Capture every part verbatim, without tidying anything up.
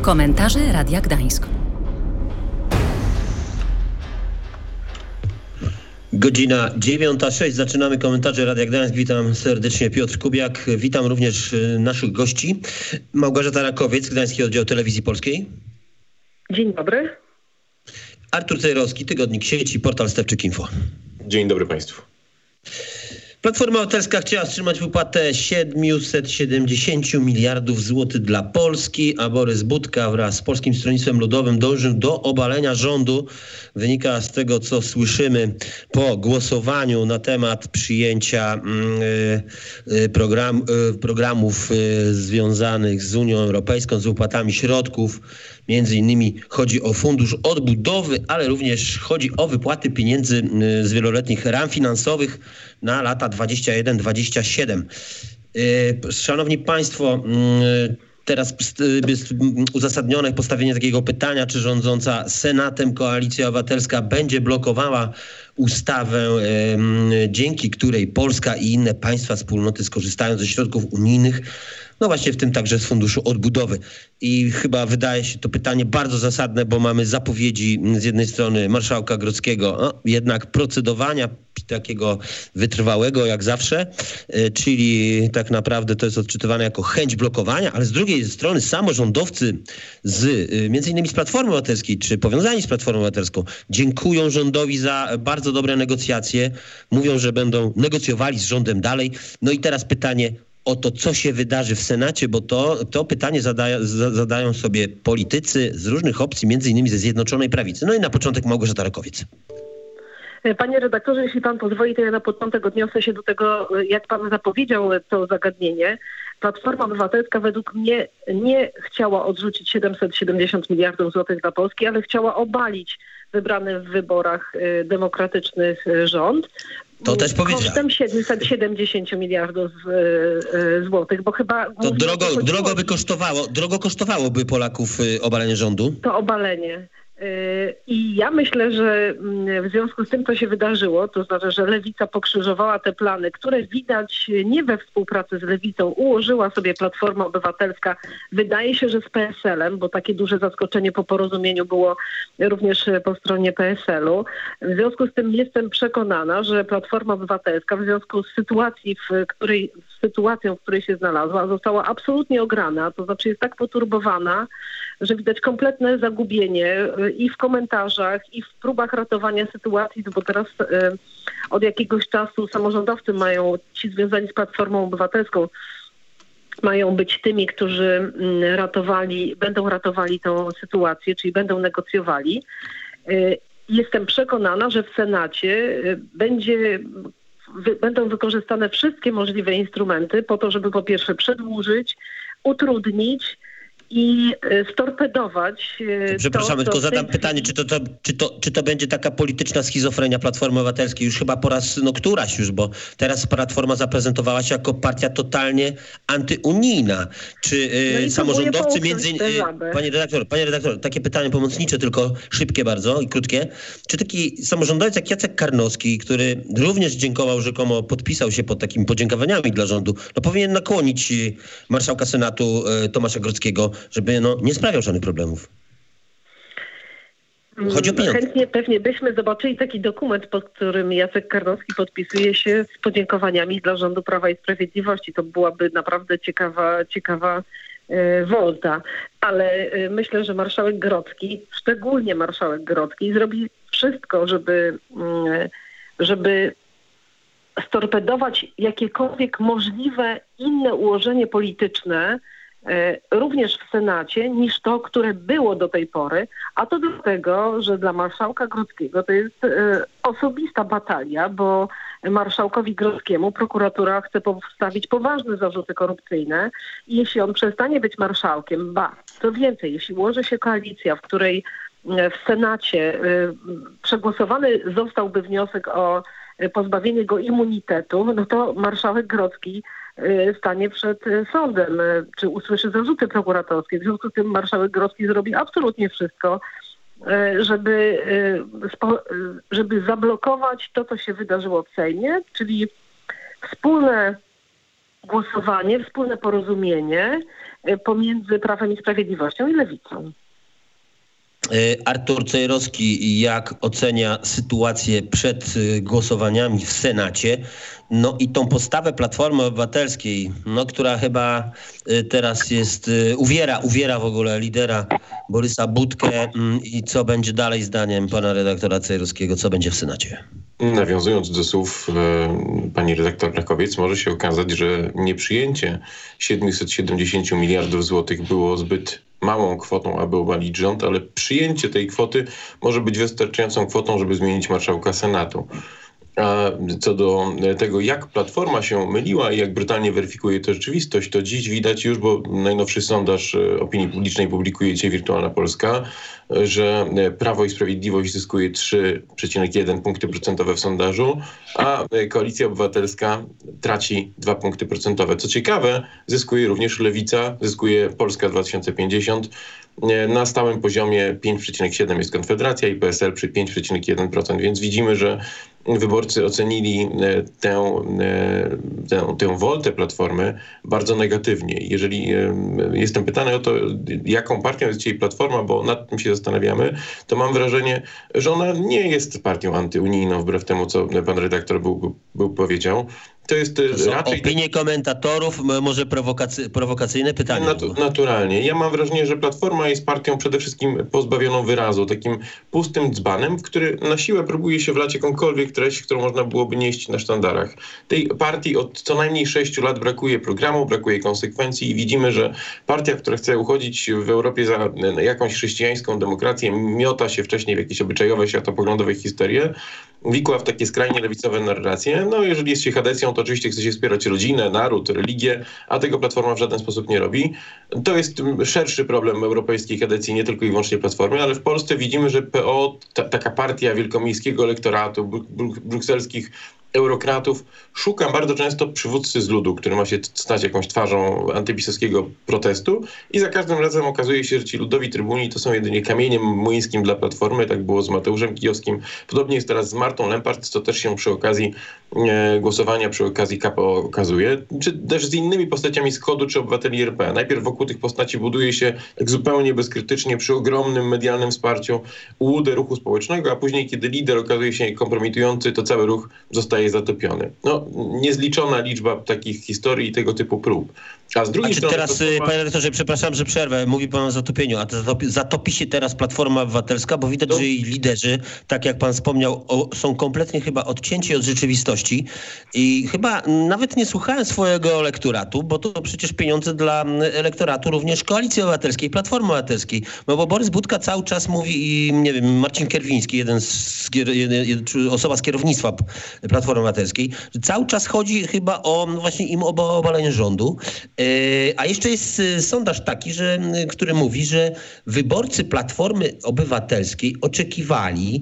Komentarze Radia Gdańsk. Godzina dziewiąta sześć. Zaczynamy komentarze Radia Gdańsk. Witam serdecznie, Piotr Kubiak. Witam również naszych gości. Małgorzata Rakowiec, Gdański Oddział Telewizji Polskiej. Dzień dobry. Artur Cejrowski, Tygodnik Sieci, portal Stefczyk Info. Dzień dobry Państwu. Platforma Obywatelska chciała wstrzymać wypłatę siedemset siedemdziesiąt miliardów złotych dla Polski, a Borys Budka wraz z Polskim Stronnictwem Ludowym dążył do obalenia rządu. Wynika z tego, co słyszymy po głosowaniu na temat przyjęcia y, program, y, programów y, związanych z Unią Europejską, z wypłatami środków. Między innymi chodzi o Fundusz Odbudowy, ale również chodzi o wypłaty pieniędzy z wieloletnich ram finansowych na lata dwadzieścia jeden dwadzieścia siedem. Szanowni Państwo, teraz jest uzasadnione postawienie takiego pytania, czy rządząca Senatem Koalicja Obywatelska będzie blokowała ustawę, dzięki której Polska i inne państwa wspólnoty skorzystają ze środków unijnych, no właśnie w tym także z Funduszu Odbudowy. I chyba wydaje się to pytanie bardzo zasadne, bo mamy zapowiedzi z jednej strony marszałka Grodzkiego, no, jednak procedowania takiego wytrwałego jak zawsze, czyli tak naprawdę to jest odczytywane jako chęć blokowania, ale z drugiej strony samorządowcy z między innymi z Platformy Obywatelskiej, czy powiązani z Platformą Obywatelską, dziękują rządowi za bardzo dobre negocjacje, mówią, że będą negocjowali z rządem dalej. No i teraz pytanie o to, co się wydarzy w Senacie, bo to, to pytanie zadają, zadają sobie politycy z różnych opcji, między innymi ze Zjednoczonej Prawicy. No i na początek Małgorzata Rakowiec. Panie redaktorze, jeśli pan pozwoli, to ja na początek odniosę się do tego, jak pan zapowiedział to zagadnienie. Platforma Obywatelska według mnie nie chciała odrzucić siedemset siedemdziesiąt miliardów złotych dla Polski, ale chciała obalić wybrany w wyborach demokratycznych rząd. To też powiedziałem. Kosztem siedemset siedemdziesiąt miliardów złotych, bo chyba... To drogo, drogo by kosztowało, drogo kosztowałoby Polaków obalenie rządu? To obalenie. I ja myślę, że w związku z tym, co się wydarzyło, to znaczy, że Lewica pokrzyżowała te plany, które widać nie we współpracy z Lewicą, ułożyła sobie Platforma Obywatelska, wydaje się, że z P S L-em, bo takie duże zaskoczenie po porozumieniu było również po stronie P S L-u. W związku z tym jestem przekonana, że Platforma Obywatelska w związku z sytuacji, w której, z sytuacją, w której się znalazła, została absolutnie ograna, to znaczy jest tak poturbowana, że widać kompletne zagubienie i w komentarzach, i w próbach ratowania sytuacji, bo teraz y, od jakiegoś czasu samorządowcy mają, ci związani z Platformą Obywatelską, mają być tymi, którzy y, ratowali, będą ratowali tę sytuację, czyli będą negocjowali. Y, jestem przekonana, że w Senacie y, będzie, wy, będą wykorzystane wszystkie możliwe instrumenty po to, żeby po pierwsze przedłużyć, utrudnić i storpedować. Przepraszam, to, tylko to zadam pytanie, czy to, to, czy, to, czy to będzie taka polityczna schizofrenia Platformy Obywatelskiej już chyba po raz, no któraś już, bo teraz Platforma zaprezentowała się jako partia totalnie antyunijna. Czy no y, samorządowcy między innymi... Panie redaktor, panie redaktor, takie pytanie pomocnicze, tylko szybkie bardzo i krótkie. Czy taki samorządowiec jak Jacek Karnowski, który również dziękował, rzekomo podpisał się pod takimi podziękowaniami dla rządu, no powinien nakłonić marszałka Senatu y, Tomasza Grodzkiego, żeby no, nie sprawiał żadnych problemów. Chodzi o pieniądze. Chętnie pewnie byśmy zobaczyli taki dokument, pod którym Jacek Karnowski podpisuje się z podziękowaniami dla rządu Prawa i Sprawiedliwości. To byłaby naprawdę ciekawa, ciekawa e, wolta. Ale e, myślę, że marszałek Grodzki, szczególnie marszałek Grodzki, zrobi wszystko, żeby, mm, żeby storpedować jakiekolwiek możliwe inne ułożenie polityczne, również w Senacie, niż to, które było do tej pory, a to dlatego, że dla marszałka Grodzkiego to jest e, osobista batalia, bo marszałkowi Grodzkiemu prokuratura chce postawić poważne zarzuty korupcyjne i jeśli on przestanie być marszałkiem, ba, co więcej, jeśli ułoży się koalicja, w której w Senacie e, przegłosowany zostałby wniosek o pozbawienie go immunitetu, no to marszałek Grodzki stanie przed sądem, czy usłyszy zarzuty prokuratorskie. W związku z tym marszałek Grodzki zrobi absolutnie wszystko, żeby, żeby zablokować to, co się wydarzyło w Sejmie, czyli wspólne głosowanie, wspólne porozumienie pomiędzy Prawem i Sprawiedliwością i Lewicą. Artur Cejrowski jak ocenia sytuację przed głosowaniami w Senacie, no i tą postawę Platformy Obywatelskiej, no, która chyba teraz jest, uwiera, uwiera w ogóle lidera Borysa Budkę i co będzie dalej zdaniem pana redaktora Cejrowskiego, co będzie w Senacie? Nawiązując do słów e, pani redaktor Krakowiec, może się okazać, że nieprzyjęcie siedemset siedemdziesiąt miliardów złotych było zbyt małą kwotą, aby obalić rząd, ale przyjęcie tej kwoty może być wystarczającą kwotą, żeby zmienić marszałka Senatu. A co do tego, jak Platforma się myliła i jak brutalnie weryfikuje to rzeczywistość, to dziś widać już, bo najnowszy sondaż opinii publicznej publikuje dzisiaj Wirtualna Polska, że Prawo i Sprawiedliwość zyskuje trzy przecinek jeden punkty procentowe w sondażu, a Koalicja Obywatelska traci dwa punkty procentowe. Co ciekawe, zyskuje również Lewica, zyskuje Polska dwa tysiące pięćdziesiąt. Na stałym poziomie pięć przecinek siedem jest Konfederacja i P S L przy pięć przecinek jeden procent, więc widzimy, że wyborcy ocenili tę, tę, tę woltę Platformy bardzo negatywnie. Jeżeli jestem pytany o to, jaką partią jest dzisiaj Platforma, bo nad tym się zastanawiamy, to mam wrażenie, że ona nie jest partią antyunijną, wbrew temu, co pan redaktor był, był powiedział. To jest to raczej... Opinie komentatorów, może prowokacy, prowokacyjne pytanie. Natu, naturalnie. Ja mam wrażenie, że Platforma jest partią przede wszystkim pozbawioną wyrazu, takim pustym dzbanem, w który na siłę próbuje się wlać jakąkolwiek treść, którą można byłoby nieść na sztandarach. Tej partii od co najmniej sześciu lat brakuje programu, brakuje konsekwencji i widzimy, że partia, która chce uchodzić w Europie za jakąś chrześcijańską demokrację, miota się wcześniej w jakieś obyczajowe, światopoglądowe histerie, wikła w takie skrajnie lewicowe narracje. No jeżeli jest się chadecją, to oczywiście chce się wspierać rodzinę, naród, religię, a tego Platforma w żaden sposób nie robi. To jest szerszy problem europejskiej kadencji, nie tylko i wyłącznie Platformy, ale w Polsce widzimy, że P O, ta, taka partia wielkomiejskiego elektoratu, bru, bru, brukselskich eurokratów, szuka bardzo często przywódcy z ludu, który ma się stać jakąś twarzą antypisowskiego protestu i za każdym razem okazuje się, że ci ludowi trybuni to są jedynie kamieniem młyńskim dla Platformy. Tak było z Mateuszem Kijowskim. Podobnie jest teraz z Martą Lempart, co też się przy okazji e, głosowania, przy okazji K P O okazuje. Czy też z innymi postaciami z Kodu czy Obywateli R P. Najpierw wokół tych postaci buduje się tak zupełnie bezkrytycznie przy ogromnym medialnym wsparciu ułudę ruchu społecznego, a później, kiedy lider okazuje się kompromitujący, to cały ruch zostaje zatopiony. No, niezliczona liczba takich historii i tego typu prób. A z drugiej a czy strony... teraz, Platforma... panie redaktorze, przepraszam, że przerwę, mówi pan o zatopieniu, a to zatopi, zatopi się teraz Platforma Obywatelska, bo widać, to... że jej liderzy, tak jak pan wspomniał, o, są kompletnie chyba odcięci od rzeczywistości i chyba nawet nie słuchałem swojego elektoratu, bo to przecież pieniądze dla elektoratu również Koalicji Obywatelskiej, Platformy Obywatelskiej, no bo Borys Budka cały czas mówi i nie wiem, Marcin Kierwiński, jeden z, jeden, jeden, osoba z kierownictwa Platformy Obywatelskiej, że cały czas chodzi chyba o właśnie im o obalenie rządu. A jeszcze jest sondaż taki, że, który mówi, że wyborcy Platformy Obywatelskiej oczekiwali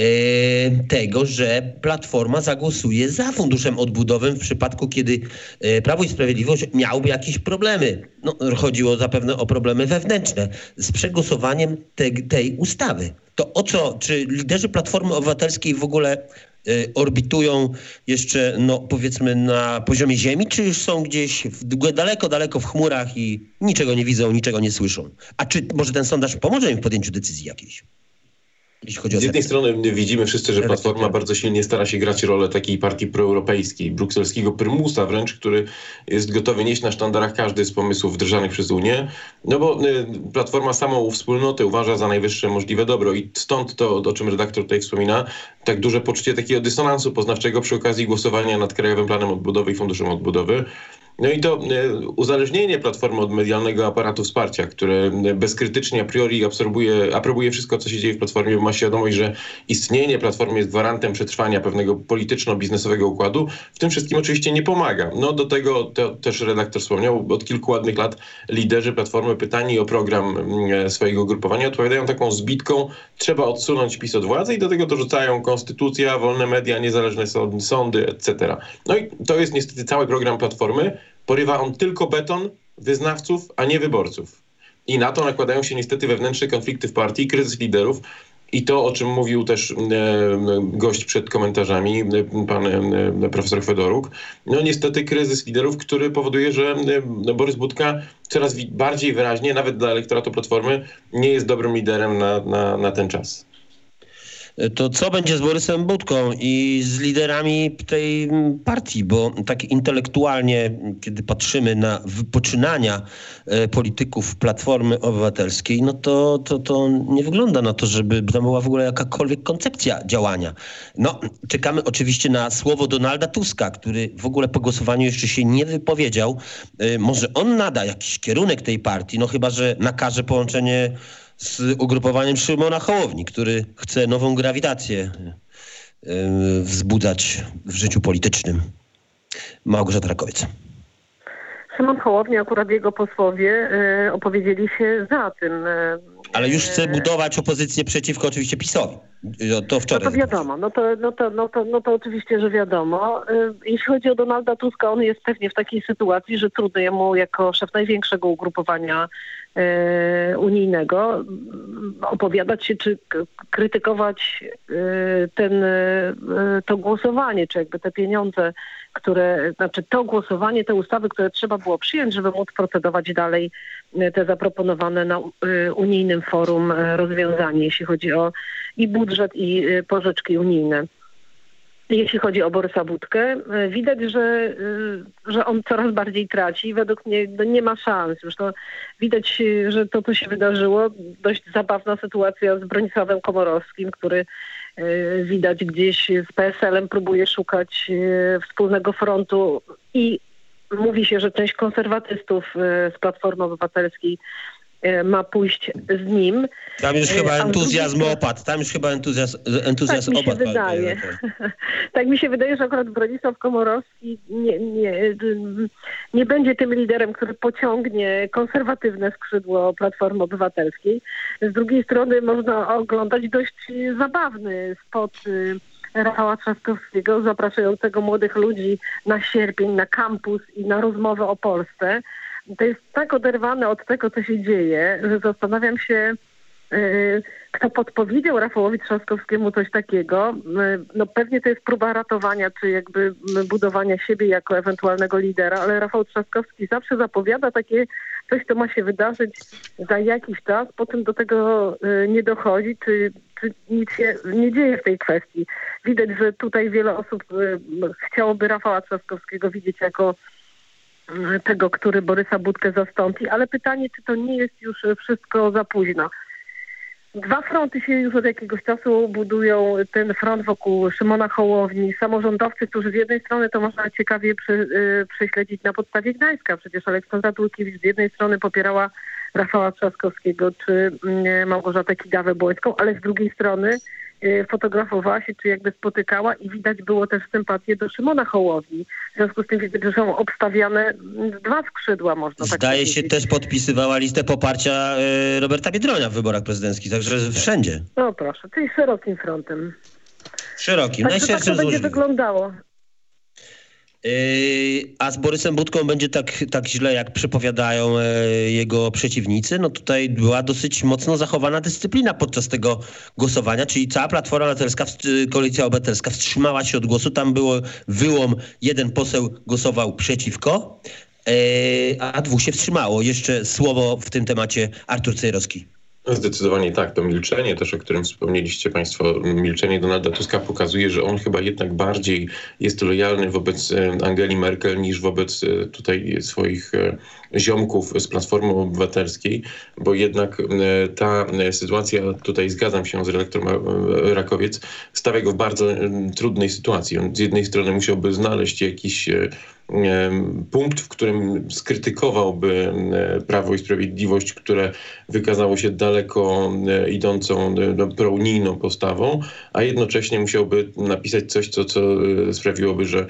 tego, że Platforma zagłosuje za Funduszem Odbudowy w przypadku, kiedy Prawo i Sprawiedliwość miałoby jakieś problemy. No, chodziło zapewne o problemy wewnętrzne z przegłosowaniem te, tej ustawy. To o co, czy liderzy Platformy Obywatelskiej w ogóle orbitują jeszcze, no powiedzmy, na poziomie ziemi, czy już są gdzieś w, daleko, daleko w chmurach i niczego nie widzą, niczego nie słyszą? A czy może ten sondaż pomoże im w podjęciu decyzji jakiejś? Jeśli chodzi o Z jednej strony widzimy wszyscy, że Platforma bardzo silnie stara się grać rolę takiej partii proeuropejskiej, brukselskiego prymusa wręcz, który jest gotowy nieść na sztandarach każdy z pomysłów wdrażanych przez Unię, no bo y, Platforma samą wspólnotę uważa za najwyższe możliwe dobro i stąd to, o czym redaktor tutaj wspomina, tak duże poczucie takiego dysonansu poznawczego przy okazji głosowania nad Krajowym Planem Odbudowy i Funduszem Odbudowy. No i to y, uzależnienie Platformy od medialnego aparatu wsparcia, które bezkrytycznie a priori absorbuje, aprobuje wszystko, co się dzieje w Platformie, bo ma świadomość, że istnienie Platformy jest gwarantem przetrwania pewnego polityczno-biznesowego układu, w tym wszystkim oczywiście nie pomaga. No do tego to, też redaktor wspomniał, od kilku ładnych lat liderzy Platformy pytani o program y, swojego ugrupowania odpowiadają taką zbitką, trzeba odsunąć PiS od władzy i do tego dorzucają konstytucja, wolne media, niezależne sądy, et cetera. No i to jest niestety cały program Platformy. Porywa on tylko beton, wyznawców, a nie wyborców. I na to nakładają się niestety wewnętrzne konflikty w partii, kryzys liderów I to, o czym mówił też gość przed komentarzami, pan profesor Fedoruk, no niestety kryzys liderów, który powoduje, że Borys Budka coraz bardziej wyraźnie, nawet dla elektoratu Platformy, nie jest dobrym liderem na, na, na ten czas. To co będzie z Borysem Budką i z liderami tej partii? Bo tak intelektualnie, kiedy patrzymy na poczynania polityków Platformy Obywatelskiej, no to, to, to nie wygląda na to, żeby tam była w ogóle jakakolwiek koncepcja działania. No, czekamy oczywiście na słowo Donalda Tuska, który w ogóle po głosowaniu jeszcze się nie wypowiedział. Może on nada jakiś kierunek tej partii, no chyba że nakaże połączenie z ugrupowaniem Szymona Hołowni, który chce nową grawitację yy, wzbudzać w życiu politycznym. Małgorzata Rakowiec. Szymon Hołownia, akurat jego posłowie yy, opowiedzieli się za tym. Yy, Ale już chce budować opozycję przeciwko oczywiście PiS-owi. To wczoraj. No to wiadomo, no to, no to, no to, no to oczywiście, że wiadomo. Yy, jeśli chodzi o Donalda Tuska, on jest pewnie w takiej sytuacji, że trudno jemu jako szef największego ugrupowania yy, unijnego opowiadać się, czy k- krytykować yy, ten, yy, to głosowanie, czy jakby te pieniądze, które, znaczy to głosowanie, te ustawy, które trzeba było przyjąć, żeby móc procedować dalej te zaproponowane na y, unijnym forum y, rozwiązanie, jeśli chodzi o i budżet, i y, pożyczki unijne. Jeśli chodzi o Borysa Budkę, y, widać, że, y, że on coraz bardziej traci. Według mnie no, nie ma szans. Zresztą widać, y, że to, co się wydarzyło, dość zabawna sytuacja z Bronisławem Komorowskim, który y, widać gdzieś z P S L-em próbuje szukać y, wspólnego frontu i mówi się, że część konserwatystów z Platformy Obywatelskiej ma pójść z nim. Tam już chyba entuzjazm drugiej... opadł. Tam już chyba entuzjazm, entuzjazm tak mi się opadł. Wydaje. Tak mi się wydaje, że akurat Bronisław Komorowski nie, nie, nie będzie tym liderem, który pociągnie konserwatywne skrzydło Platformy Obywatelskiej. Z drugiej strony można oglądać dość zabawny spot Rafała Trzaskowskiego, zapraszającego młodych ludzi na sierpień, na kampus i na rozmowę o Polsce. To jest tak oderwane od tego, co się dzieje, że zastanawiam się, yy, kto podpowiedział Rafałowi Trzaskowskiemu coś takiego. Yy, no pewnie to jest próba ratowania, czy jakby budowania siebie jako ewentualnego lidera, ale Rafał Trzaskowski zawsze zapowiada takie coś, co ma się wydarzyć za jakiś czas, potem do tego yy, nie dochodzi, czy czy nic się nie dzieje w tej kwestii. Widać, że tutaj wiele osób y, chciałoby Rafała Trzaskowskiego widzieć jako y, tego, który Borysa Budkę zastąpi, ale pytanie, czy to nie jest już wszystko za późno. Dwa fronty się już od jakiegoś czasu budują. Ten front wokół Szymona Hołowni, samorządowcy, którzy z jednej strony to można ciekawie przy, y, prześledzić na podstawie Gdańska. Przecież Aleksandra Dulkiewicz z jednej strony popierała Rafała Trzaskowskiego czy y, Małgorzatę Kidawę-Błońską, ale z drugiej strony y, fotografowała się, czy jakby spotykała i widać było też sympatię do Szymona Hołowni. W związku z tym widać, że są obstawiane dwa skrzydła, można tak Zdaje powiedzieć. się też podpisywała listę poparcia y, Roberta Biedronia w wyborach prezydenckich, także wszędzie. No proszę, czyli szerokim frontem. Szerokim, tak, najszerszym tak to będzie wyglądało. Yy, a z Borysem Budką będzie tak, tak źle, jak przepowiadają yy, jego przeciwnicy. No tutaj była dosyć mocno zachowana dyscyplina podczas tego głosowania, czyli cała Platforma Obywatelska, Koalicja Obywatelska wstrzymała się od głosu. Tam było wyłom, jeden poseł głosował przeciwko, yy, a dwóch się wstrzymało. Jeszcze słowo w tym temacie Artur Cejrowski. Zdecydowanie tak. To milczenie też, o którym wspomnieliście Państwo, milczenie Donalda Tuska pokazuje, że on chyba jednak bardziej jest lojalny wobec Angeli Merkel niż wobec tutaj swoich ziomków z Platformy Obywatelskiej, bo jednak ta sytuacja, tutaj zgadzam się z redaktorem Rakowiec, stawia go w bardzo trudnej sytuacji. On z jednej strony musiałby znaleźć jakiś punkt, w którym skrytykowałby Prawo i Sprawiedliwość, które wykazało się daleko idącą prounijną postawą, a jednocześnie musiałby napisać coś, co, co sprawiłoby, że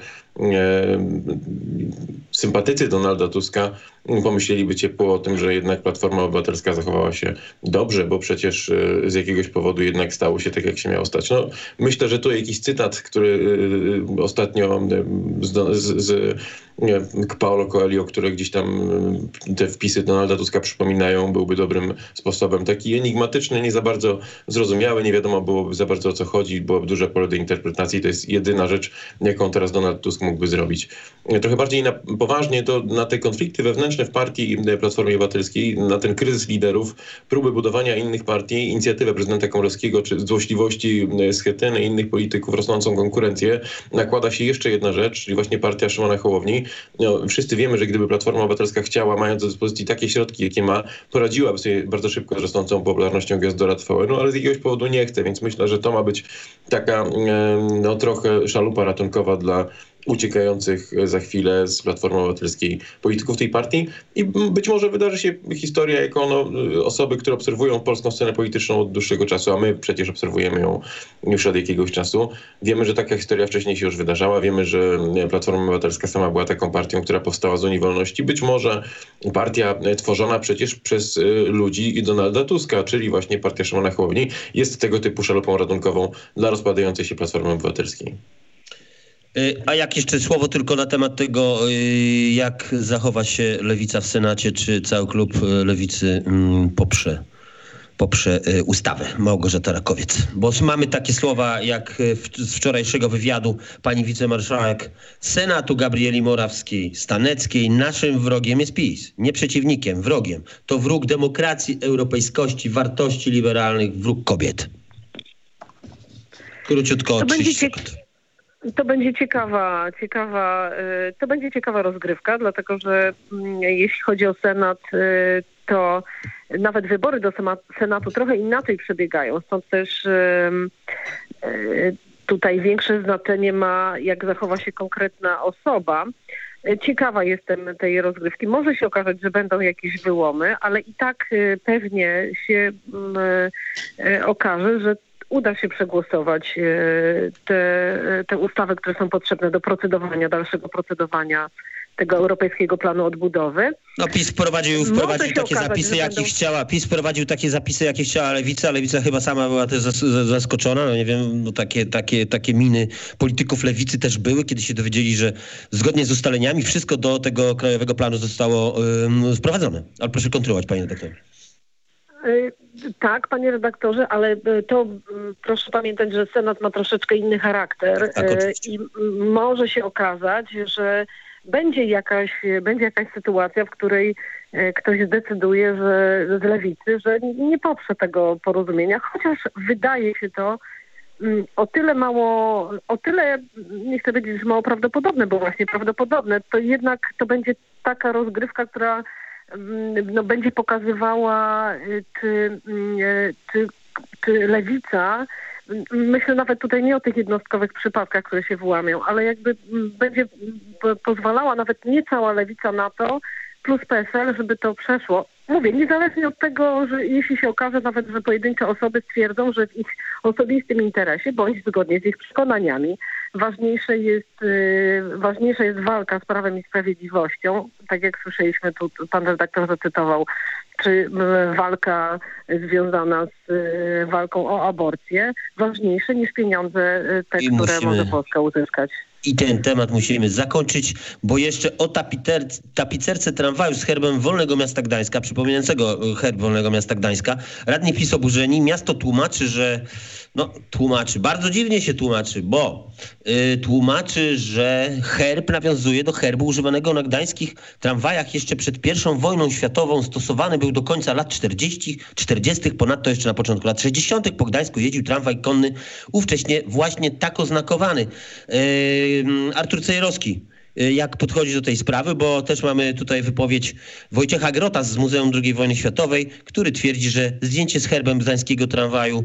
sympatycy Donalda Tuska pomyśleliby ciepło o tym, że jednak Platforma Obywatelska zachowała się dobrze, bo przecież z jakiegoś powodu jednak stało się tak, jak się miało stać. No, myślę, że tu jakiś cytat, który ostatnio z, z, z Paulo Coelho, które gdzieś tam te wpisy Donalda Tuska przypominają, byłby dobrym sposobem. Taki enigmatyczny, nie za bardzo zrozumiały, nie wiadomo byłoby za bardzo o co chodzi, byłoby duże pole do interpretacji. To jest jedyna rzecz, jaką teraz Donald Tusk mógłby zrobić. Trochę bardziej na, poważnie to na te konflikty wewnętrzne w partii Platformy Obywatelskiej, na ten kryzys liderów, próby budowania innych partii, inicjatywę prezydenta Komorowskiego czy złośliwości Schetyny i innych polityków, rosnącą konkurencję, nakłada się jeszcze jedna rzecz, czyli właśnie partia Szymona Hołowni. No, wszyscy wiemy, że gdyby Platforma Obywatelska chciała, mając do dyspozycji takie środki, jakie ma, poradziłaby sobie bardzo szybko z rosnącą popularnością Gwiazdora T V N, no ale z jakiegoś powodu nie chce, więc myślę, że to ma być taka no, trochę szalupa ratunkowa dla uciekających za chwilę z Platformy Obywatelskiej polityków tej partii i być może wydarzy się historia jako no, osoby, które obserwują polską scenę polityczną od dłuższego czasu, a my przecież obserwujemy ją już od jakiegoś czasu. Wiemy, że taka historia wcześniej się już wydarzała. Wiemy, że Platforma Obywatelska sama była taką partią, która powstała z Unii Wolności. Być może partia tworzona przecież przez ludzi i Donalda Tuska, czyli właśnie partia Szymona Hołowni, jest tego typu szalupą ratunkową dla rozpadającej się Platformy Obywatelskiej. A jak jeszcze słowo tylko na temat tego, jak zachowa się Lewica w Senacie, czy cały klub Lewicy poprze, poprze ustawę Małgorzata Rakowiec? Bo mamy takie słowa jak z wczorajszego wywiadu pani wicemarszałek Senatu Gabrieli Morawskiej-Staneckiej. Naszym wrogiem jest PiS, nie przeciwnikiem, wrogiem. To wróg demokracji, europejskości, wartości liberalnych, wróg kobiet. Króciutko, trzydzieści sekund. To będzie ciekawa, ciekawa, to będzie ciekawa rozgrywka, dlatego że jeśli chodzi o Senat, to nawet wybory do Senatu trochę inaczej przebiegają. Stąd też tutaj większe znaczenie ma, jak zachowa się konkretna osoba. Ciekawa jestem tej rozgrywki. Może się okazać, że będą jakieś wyłomy, ale i tak pewnie się okaże, że uda się przegłosować te, te ustawy, które są potrzebne do procedowania, dalszego procedowania tego Europejskiego Planu Odbudowy. No PiS wprowadził, wprowadził takie okazać, zapisy, jakie będą... chciała. PiS wprowadził takie zapisy, jakie chciała Lewica. Lewica chyba sama była też zaskoczona. No nie wiem, no takie, takie, takie miny polityków Lewicy też były, kiedy się dowiedzieli, że zgodnie z ustaleniami wszystko do tego Krajowego Planu zostało um, wprowadzone. Ale proszę kontynuować, panie redaktorze. Tak, panie redaktorze, ale to proszę pamiętać, że Senat ma troszeczkę inny charakter tak, i może się okazać, że będzie jakaś, będzie jakaś sytuacja, w której ktoś zdecyduje, że z Lewicy, że nie poprze tego porozumienia, chociaż wydaje się to o tyle mało, o tyle, nie chcę powiedzieć, że mało prawdopodobne, bo właśnie prawdopodobne, to jednak to będzie taka rozgrywka, która no, będzie pokazywała, czy, czy, czy Lewica, myślę nawet tutaj nie o tych jednostkowych przypadkach, które się wyłamią, ale jakby będzie pozwalała nawet nie cała Lewica na to, plus P S L, żeby to przeszło. Mówię, niezależnie od tego, że jeśli się okaże nawet, że pojedyncze osoby stwierdzą, że w ich osobistym interesie, bądź zgodnie z ich przekonaniami, ważniejsze jest, yy, ważniejsza jest walka z Prawem i Sprawiedliwością, tak jak słyszeliśmy, tu pan redaktor zacytował, czy yy, walka związana z yy, walką o aborcję, ważniejsze niż pieniądze yy, te, I które musimy... może Polska uzyskać. I ten temat musimy zakończyć, bo jeszcze o tapiter, tapicerce tramwaju z herbem Wolnego Miasta Gdańska, przypominającego herb Wolnego Miasta Gdańska, radni PiS oburzeni. Miasto tłumaczy, że no tłumaczy, bardzo dziwnie się tłumaczy, bo yy, tłumaczy, że herb nawiązuje do herbu używanego na gdańskich tramwajach jeszcze przed pierwszą wojną światową. Stosowany był do końca lat czterdziestych. Ponadto jeszcze na początku lat sześćdziesiątych po Gdańsku jeździł tramwaj konny, ówcześnie właśnie tak oznakowany. Yy, Artur Cejerowski, jak podchodzi do tej sprawy, bo też mamy tutaj wypowiedź Wojciecha Grota z Muzeum drugiej Wojny Światowej, który twierdzi, że zdjęcie z herbem gdańskiego tramwaju,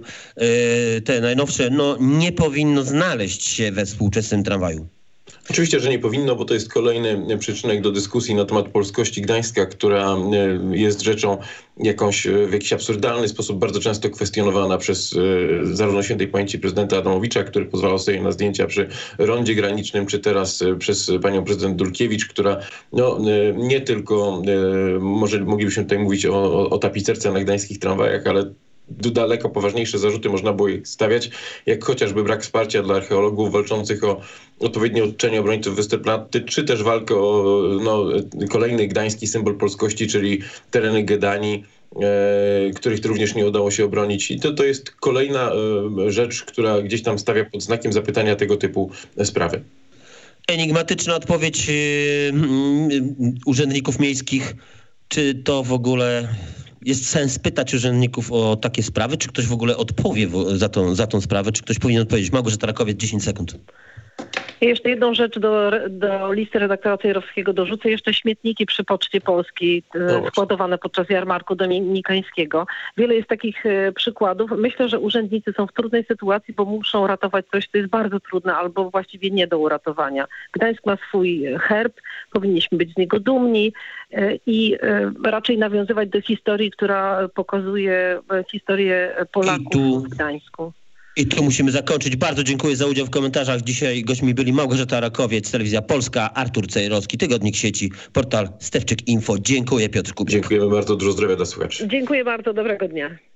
te najnowsze, no nie powinno znaleźć się we współczesnym tramwaju. Oczywiście, że nie powinno, bo to jest kolejny przyczynek do dyskusji na temat polskości Gdańska, która jest rzeczą jakąś w jakiś absurdalny sposób bardzo często kwestionowana przez zarówno świętej pamięci prezydenta Adamowicza, który pozwalał sobie na zdjęcia przy rondzie granicznym, czy teraz przez panią prezydent Dulkiewicz, która no, nie tylko, może moglibyśmy tutaj mówić o, o, o tapicerce na gdańskich tramwajach, ale daleko poważniejsze zarzuty można było stawiać, jak chociażby brak wsparcia dla archeologów walczących o odpowiednie uczczenie obrońców Westerplatte, czy też walkę o no, kolejny gdański symbol polskości, czyli tereny Gedanii, e, których również nie udało się obronić. I to, to jest kolejna e, rzecz, która gdzieś tam stawia pod znakiem zapytania tego typu sprawy. Enigmatyczna odpowiedź yy, yy, urzędników miejskich. Czy to w ogóle jest sens pytać urzędników o takie sprawy? Czy ktoś w ogóle odpowie w, za, tą, za tą sprawę? Czy ktoś powinien odpowiedzieć? Małgorzata Rakowiec, dziesięć sekund. I jeszcze jedną rzecz do, do listy redaktora Cejrowskiego dorzucę. Jeszcze śmietniki przy Poczcie Polskiej e, składowane podczas jarmarku dominikańskiego. Wiele jest takich e, przykładów. Myślę, że urzędnicy są w trudnej sytuacji, bo muszą ratować coś, co jest bardzo trudne albo właściwie nie do uratowania. Gdańsk ma swój herb, powinniśmy być z niego dumni e, i e, raczej nawiązywać do historii, która pokazuje e, historię Polaków tu... w Gdańsku. I tu musimy zakończyć. Bardzo dziękuję za udział w komentarzach. Dzisiaj gośćmi byli Małgorzata Rakowiec, Telewizja Polska, Artur Cejrowski, Tygodnik Sieci, portal Stefczyk Info. Dziękuję, Piotr Kubczyk. Dziękujemy bardzo, dużo zdrowia dla słuchaczy. Dziękuję bardzo, dobrego dnia.